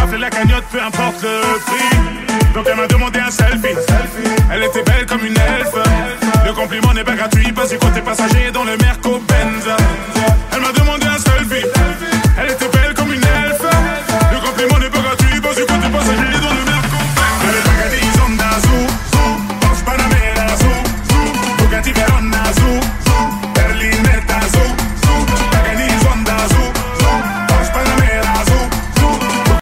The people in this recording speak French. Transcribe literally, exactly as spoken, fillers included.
rafler la cagnotte, peu importe le prix. Donc elle m'a demandé un selfie. Elle était belle comme une elfe. Le compliment n'est pas gratuit, pas du côté passager dans le Merco Benz. Elle m'a demandé